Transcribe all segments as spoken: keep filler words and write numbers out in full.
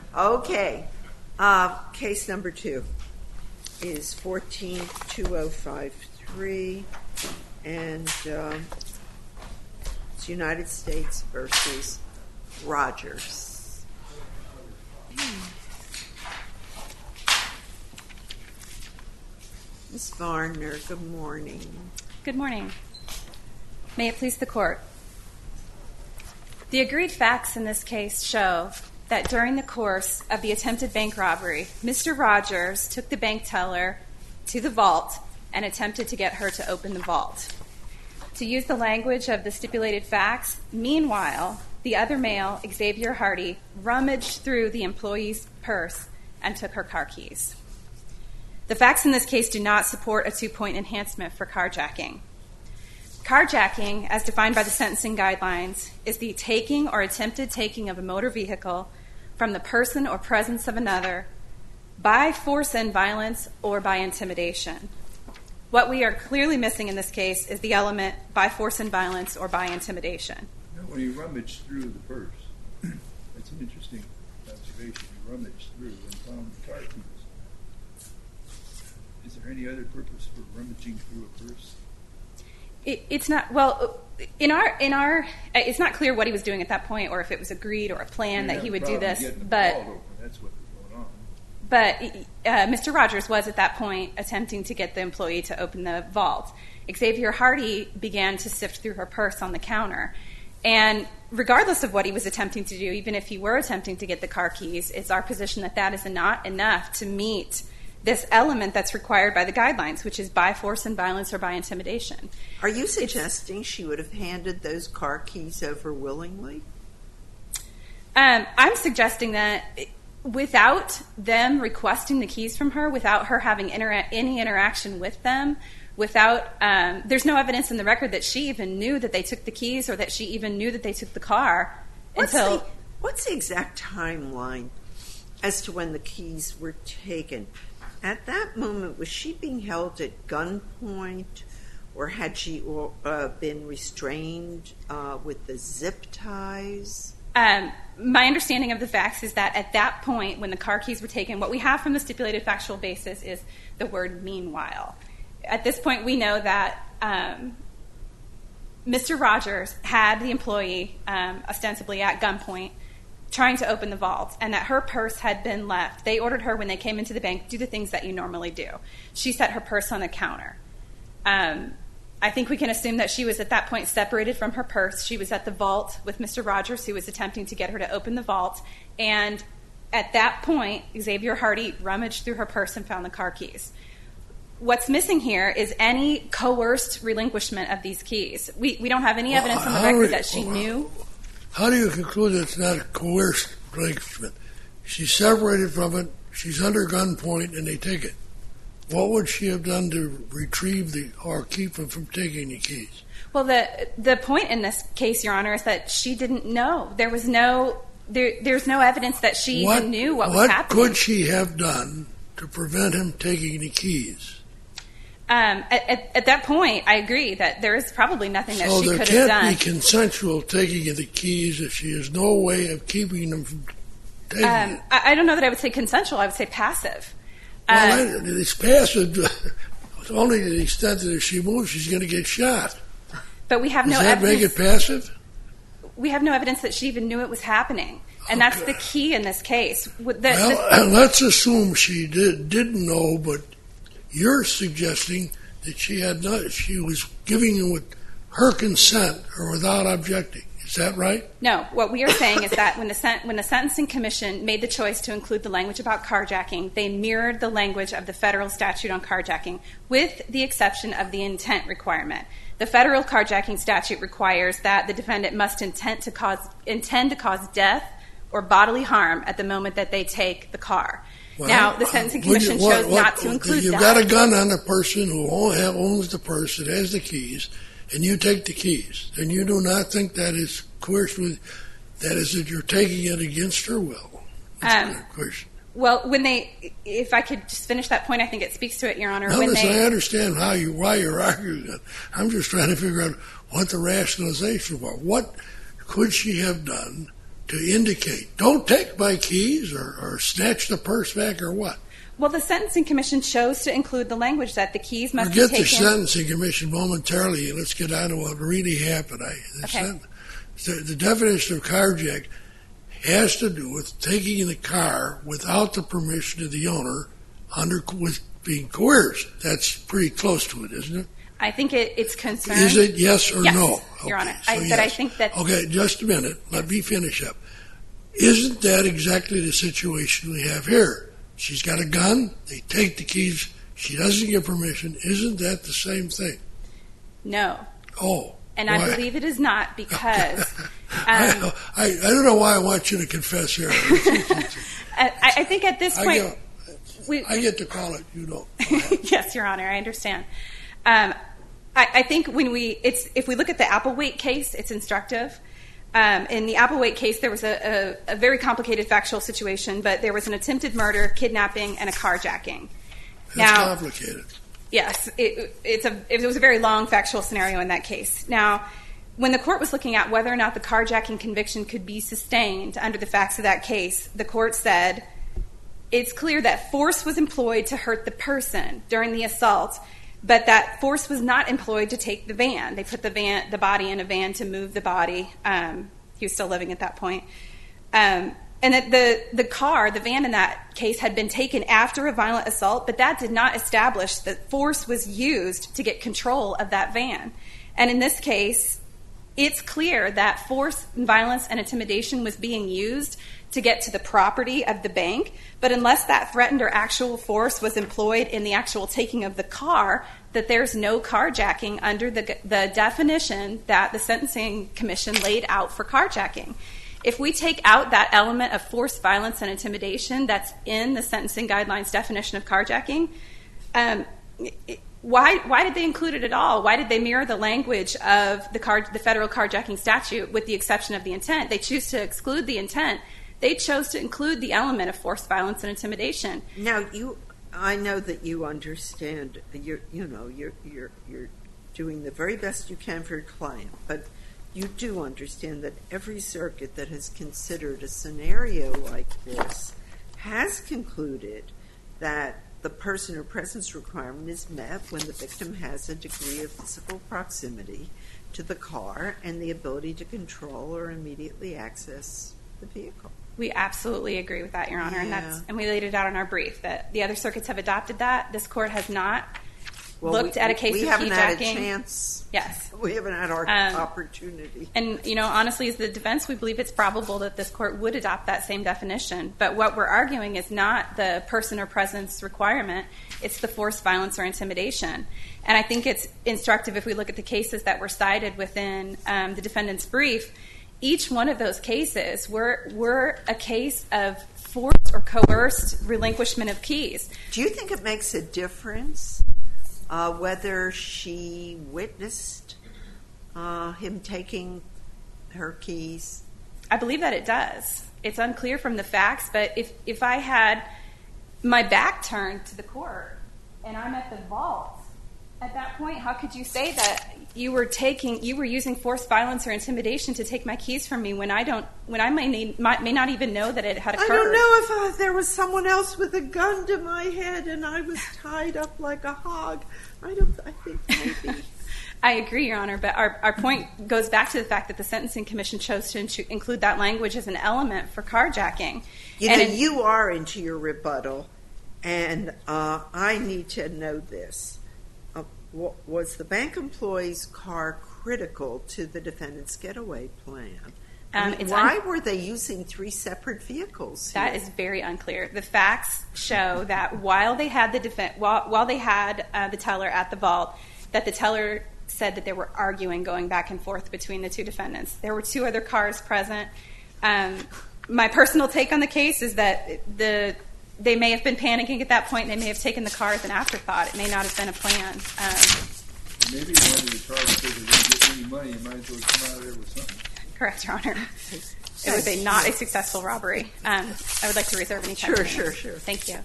Okay. Uh, case number two is fourteen two oh five three, and um, it's United States versus Rogers. Miz Varner, good morning. Good morning. May it please the court. The agreed facts in this case show that during the course of the attempted bank robbery, Mister Rogers took the bank teller to the vault and attempted to get her to open the vault. To use the language of the stipulated facts, meanwhile, the other male, Xavier Hardy, rummaged through the employee's purse and took her car keys. The facts in this case do not support a two-point enhancement for carjacking. Carjacking, as defined by the sentencing guidelines, is the taking or attempted taking of a motor vehicle from the person or presence of another by force and violence or by intimidation. What we are clearly missing in this case is the element by force and violence or by intimidation. Now, when you rummaged through the purse, that's an interesting observation. You rummaged through and found the car keys. Is there any other purpose for rummaging through a purse? It, it's not, well, in our, in our, it's not clear what he was doing at that point or if it was agreed or a plan that he would do this, but, that's what was going on. But uh, Mister Rogers was at that point attempting to get the employee to open the vault. Xavier Hardy began to sift through her purse on the counter. And regardless of what he was attempting to do, even if he were attempting to get the car keys, it's our position that that is not enough to meet this element that's required by the guidelines, which is by force and violence or by intimidation. Are you suggesting it's, she would have handed those car keys over willingly? Um, I'm suggesting that without them requesting the keys from her, without her having intera- any interaction with them, without um, there's no evidence in the record that she even knew that they took the keys or that she even knew that they took the car what's until... The, what's the exact timeline as to when the keys were taken? At that moment, was she being held at gunpoint, or had she uh, been restrained uh, with the zip ties? Um, my understanding of the facts is that at that point, when the car keys were taken, what we have from the stipulated factual basis is the word meanwhile. At this point, we know that um, Mister Rogers had the employee um, ostensibly at gunpoint trying to open the vault, and that her purse had been left. They ordered her when they came into the bank, do the things that you normally do. She set her purse on the counter. Um, I think we can assume that she was at that point separated from her purse. She was at the vault with Mister Rogers, who was attempting to get her to open the vault. And at that point, Xavier Hardy rummaged through her purse and found the car keys. What's missing here is any coerced relinquishment of these keys. We, we don't have any evidence on the record that she knew. How do you conclude it's not a coerced relinquishment? She's separated from it, she's under gunpoint, and they take it. What would she have done to retrieve the or keep them from taking the keys? Well, the the point in this case, Your Honor, is that she didn't know. There was no there. There's no evidence that she what, even knew what, what was happening. What could she have done to prevent him taking the keys? Um, at, at, at that point, I agree that there is probably nothing that so she could have done. So there can't be consensual taking of the keys if she has no way of keeping them from taking um, it. I, I don't know that I would say consensual. I would say passive. Well, um, it's passive only to the extent that if she moves, she's going to get shot. But we have Does no that evidence. make it passive? We have no evidence that she even knew it was happening. And okay. That's the key in this case. The, well, the, let's assume she did, didn't know, but you're suggesting that she had not, she was giving it with her consent or without objecting. Is that right? No. What we are saying is that when the sen- when the Sentencing Commission made the choice to include the language about carjacking, they mirrored the language of the federal statute on carjacking, with the exception of the intent requirement. The federal carjacking statute requires that the defendant must intend to cause intend to cause death or bodily harm at the moment that they take the car. Well, now, the Sentencing Commission you, what, chose what, not to include you've that. You've got a gun on the person who owns the purse that has the keys, and you take the keys, and you do not think that is coerced with, that is that you're taking it against her will. That's um, coercion. Well, when they, if I could just finish that point, I think it speaks to it, Your Honor. No, when listen, they, I understand how you, why you're arguing it. I'm just trying to figure out what the rationalization was. What could she have done to indicate, don't take my keys or, or snatch the purse back or what? Well, the Sentencing Commission chose to include the language that the keys must Forget be taken. the Sentencing Commission momentarily, and let's get on to what really happened. I, the, Okay. sen- the, the definition of carjack has to do with taking the car without the permission of the owner, under with being coerced. That's pretty close to it, isn't it? I think it, it's concerned. Is it yes or Yes, no? Your Okay, Honor. so I, but I yes. think that Okay, just a minute. Let me finish up. Isn't that exactly the situation we have here? She's got a gun. They take the keys. She doesn't get permission. Isn't that the same thing? no. Oh. And why? I believe it is not because I, um, I, I don't know why I want you to confess here. I, I think at this I point, get, we, I get to call it. You don't. yes, Your Honor, I understand. Um, I, I think when we, it's if we look at the Applewhite case, it's instructive. Um, in the Applewhite case, there was a, a, a very complicated factual situation, but there was an attempted murder, kidnapping, and a carjacking. It's Now, complicated. Yes, it, it's a, it was a very long factual scenario in that case. Now, when the court was looking at whether or not the carjacking conviction could be sustained under the facts of that case, the court said, it's clear that force was employed to hurt the person during the assault, but that force was not employed to take the van. They put the van, the body in a van to move the body. Um, he was still living at that point. Um, and that the, the car, the van in that case, had been taken after a violent assault, but that did not establish that force was used to get control of that van. And in this case, it's clear that force, violence, and intimidation was being used to get to the property of the bank, but unless that threatened or actual force was employed in the actual taking of the car, that there's no carjacking under the, the definition that the Sentencing Commission laid out for carjacking. If we take out that element of force, violence, and intimidation that's in the sentencing guidelines definition of carjacking, um, it, why why did they include it at all? Why did they mirror the language of the, car, the federal carjacking statute with the exception of the intent? They choose to exclude the intent. They chose to include the element of force, violence, and intimidation. Now, you, I know that you understand. You're, you know, you're you're you're doing the very best you can for your client, but you do understand that every circuit that has considered a scenario like this has concluded that the person or presence requirement is met when the victim has a degree of physical proximity to the car and the ability to control or immediately access the vehicle. We absolutely agree with that, Your Honor, Yeah. and that's and we laid it out in our brief that the other circuits have adopted that. This court has not Well, looked we, at a case we of haven't had a keyjacking. chance. Yes. We haven't had our Um, opportunity. And, you know, honestly, as the defense, we believe it's probable that this court would adopt that same definition. But what we're arguing is not the person or presence requirement. It's the force, violence, or intimidation. And I think it's instructive if we look at the cases that were cited within um, the defendant's brief. Each one of those cases were, were a case of forced or coerced relinquishment of keys. Do you think it makes a difference uh, whether she witnessed uh, him taking her keys? I believe that it does. It's unclear from the facts, but if, if I had my back turned to the court and I'm at the vault, at that point, how could you say that you were taking, you were using force, violence, or intimidation to take my keys from me when I don't, when I may need, might, may not even know that it had occurred? I don't know if uh, there was someone else with a gun to my head and I was tied up like a hog. I don't. I think maybe. I agree, Your Honor, but our, our point goes back to the fact that the Sentencing Commission chose to in- include that language as an element for carjacking. You and know, in, you are into your rebuttal, and uh, I need to know this. Uh, w- was the bank employee's car critical to the defendant's getaway plan? I Um, mean, it's why un- were they using three separate vehicles? That here? is very unclear. The facts show that while they had the defen- while, while they had uh, the teller at the vault, that the teller said that they were arguing, going back and forth between the two defendants. There were two other cars present. Um, my personal take on the case is that the they may have been panicking at that point. And they may have taken the car as an afterthought. It may not have been a plan. Um, Maybe they wanted to charge because they didn't get any money. You might as well come out of there with something. correct, Your Honor. It was a not a successful robbery. Um, I would like to reserve any time. Sure, for sure, minutes. sure. Thank you.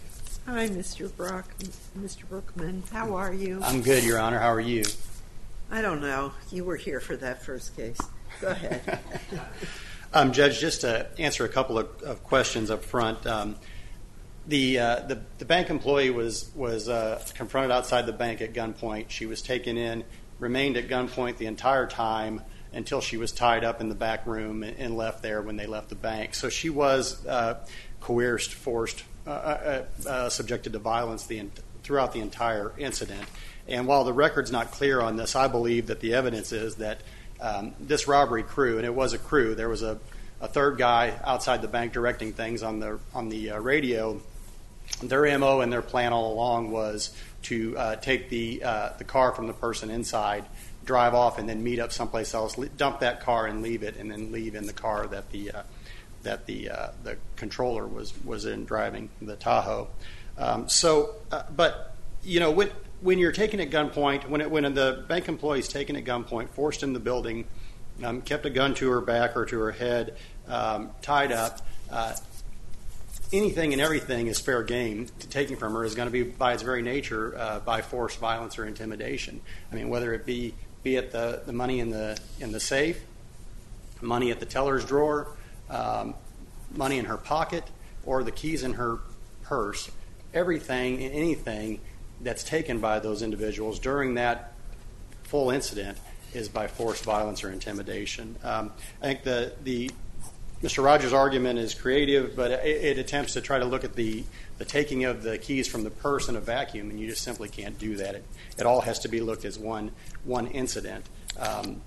Hi, Mister Brock, Mister Brookman. How are you? I'm good, Your Honor. How are you? I don't know. You were here for that first case. Go ahead. um, Judge, just to answer a couple of, of questions up front. Um, the, uh, the the bank employee was was uh, confronted outside the bank at gunpoint. She was taken in, remained at gunpoint the entire time until she was tied up in the back room and, and left there when they left the bank. So she was uh, coerced, forced, uh, uh, uh, subjected to violence the, throughout the entire incident. And while the record's not clear on this, I believe that the evidence is that um, this robbery crew, and it was a crew, there was a, a third guy outside the bank directing things on the on the uh, radio. Their M O and their plan all along was to uh, take the uh, the car from the person inside, drive off, and then meet up someplace else, dump that car and leave it, and then leave in the car that the uh, that the uh, the controller was was in driving, the Tahoe. Um, so, uh, but you know when. When you're taken at gunpoint, when it, when the bank employee is taken at gunpoint, forced in the building, um, kept a gun to her back or to her head, um, tied up, uh, anything and everything is fair game. Taking from her is going to be, by its very nature, uh, by force, violence, or intimidation. I mean, whether it be be it the, the money in the in the safe, money at the teller's drawer, um, money in her pocket, or the keys in her purse, everything and anything that's taken by those individuals during that full incident is by force, violence, or intimidation. Um, I think the the Mister Rogers' argument is creative, but it, it attempts to try to look at the, the taking of the keys from the purse in a vacuum, and you just simply can't do that. It, it all has to be looked as one one incident. Um,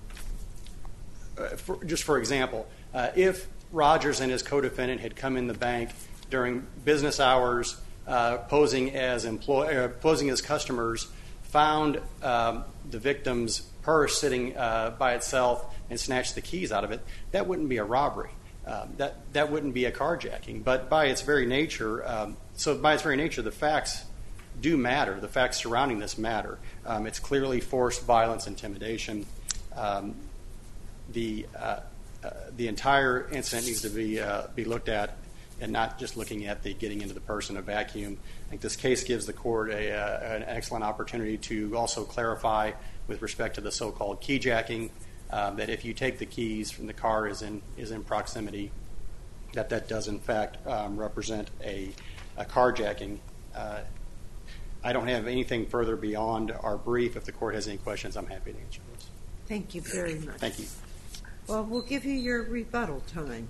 for, just for example, uh, if Rogers and his co-defendant had come in the bank during business hours, Uh, posing as employ- uh, posing as customers, found um, the victim's purse sitting uh, by itself and snatched the keys out of it, that wouldn't be a robbery. Um, that that wouldn't be a carjacking. But by its very nature, um, so by its very nature, the facts do matter. The facts surrounding this matter. Um, it's clearly force, violence, intimidation. Um, the uh, uh, the entire incident needs to be uh, be looked at, and not just looking at the getting into the purse in a vacuum. I think this case gives the court a, uh, an excellent opportunity to also clarify with respect to the so-called keyjacking, uh, that if you take the keys from the car is in is in proximity, that that does in fact um, represent a, a carjacking. Uh, I don't have anything further beyond our brief. If the court has any questions, I'm happy to answer those. Thank you very much. Thank you. Well, we'll give you your rebuttal time,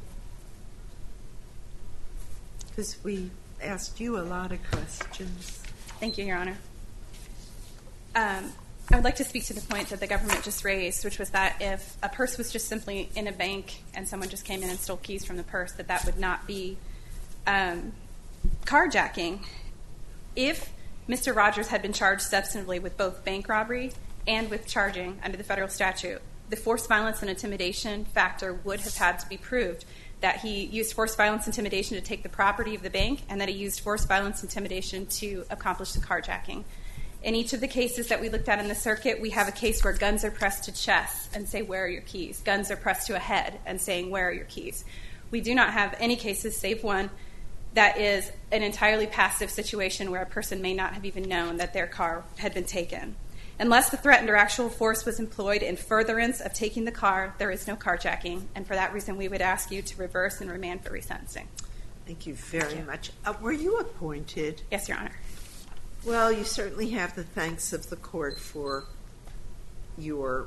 because we asked you a lot of questions. Thank you, Your Honor. Um, I would like to speak to the point that the government just raised, which was that if a purse was just simply in a bank and someone just came in and stole keys from the purse, that that would not be um, carjacking. If Mister Rogers had been charged substantively with both bank robbery and with charging under the federal statute, the force, violence, and intimidation factor would have had to be proved, that he used force, violence, intimidation to take the property of the bank, and that he used force, violence, intimidation to accomplish the carjacking. In each of the cases that we looked at in the circuit, we have a case where guns are pressed to chests and say, where are your keys? Guns are pressed to a head and saying, where are your keys? We do not have any cases, save one, that is an entirely passive situation where a person may not have even known that their car had been taken. Unless the threatened or actual force was employed in furtherance of taking the car, there is no carjacking. And for that reason, we would ask you to reverse and remand for resentencing. Thank you very Thank you. much. Uh, were you appointed? Yes, Your Honor. Well, you certainly have the thanks of the court for your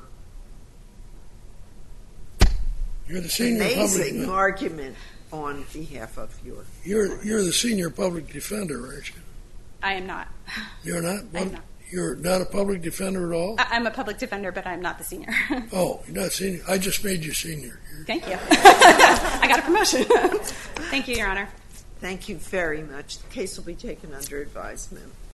you're the senior amazing public, argument on behalf of your... You're, you're the senior public defender, aren't you? I am not. You're not? I am not. You're not a public defender at all? I'm a public defender, but I'm not the senior. Oh, you're not senior? I just made you senior. You're... Thank you. I got a promotion. Thank you, Your Honor. Thank you very much. The case will be taken under advisement.